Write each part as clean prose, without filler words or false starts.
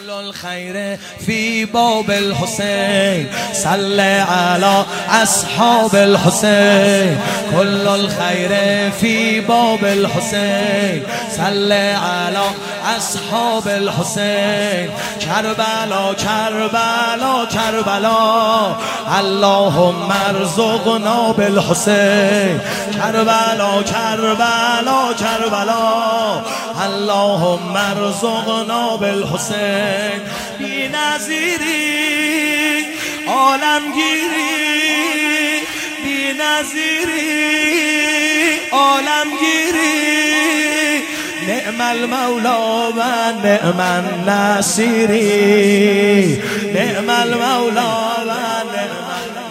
كل الخير في باب الحسين صل على أصحاب الحسين كل الخير في باب الحسين صل على أصحاب الحسين کربلا کربلا کربلا اللهم ارزقنا بالحسين کربلا کربلا کربلا اللهم ارزقنا بالحسين بی نظیری عالمگیری بی نظیری عالمگیری نعم المولا و نعم النصيري نعم المولا و نعم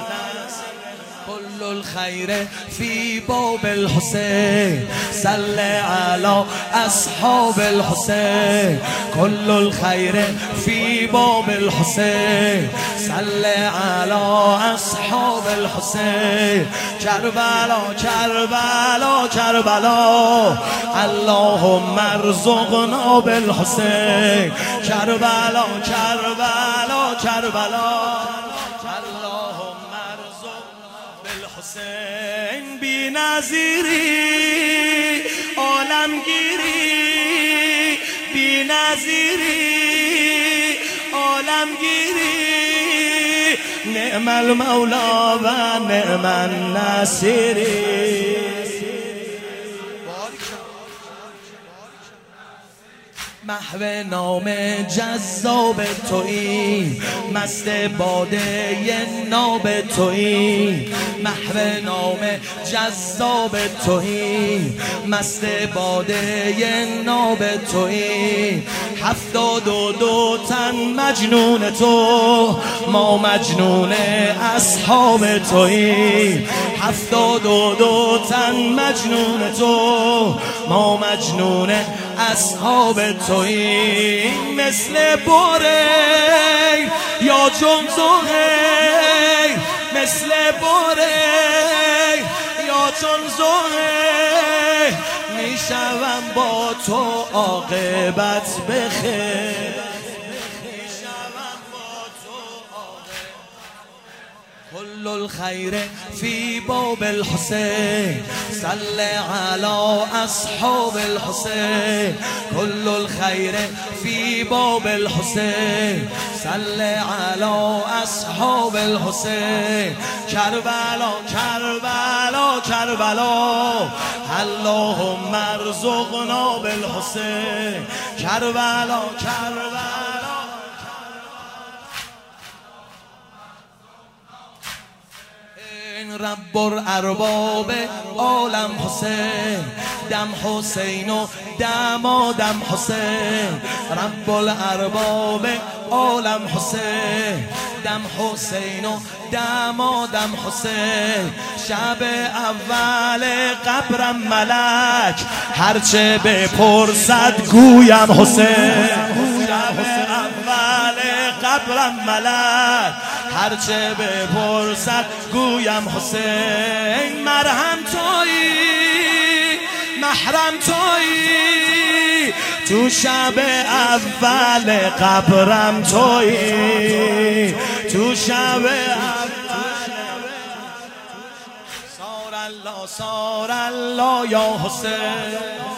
كل الخير في باب الحسين صل على أصحاب الحسين كل الخير في باب الحسين صل على أصحاب الحسين کربلا کربلا کربلا اللهم ارزقنا بالحسين کربلا کربلا کربلا اللهم ارزقنا بالحسين بی نظیری عالمگیری بی نظیری عالمگیری نعم المولا و نعم النصيري محو نام جذاب تویی مست باده ناب تویی محو نام جذاب تویی مست باده ناب تویی 72 تن مجنون تو ما مجنون اصحاب تویی 72 تن مجنون تو ما مجنون اصحاب تویی مثل بوره یا جمزوه مثل بوره یا جمزوه میشوم با تو عاقبت بخیر كل الخير في باب الحسين صل على أصحاب الحسين كل الخير في باب الحسين صل على أصحاب الحسين کربلا کربلا کربلا اللهم ارزقنا بالحسين کربلا کربلا رب الارباب عالم حسین دم حسین و دم حسین رب الارباب عالم حسین دم حسین و دم حسین شب اول قبرم ملک هرچه بپرسد گویم حسین شب اول قبرم ملک هرچه بپرسد گویم حسین مرهم تویی محرم تویی تو شب اول قبرم تویی تو شب سار الله یا حسین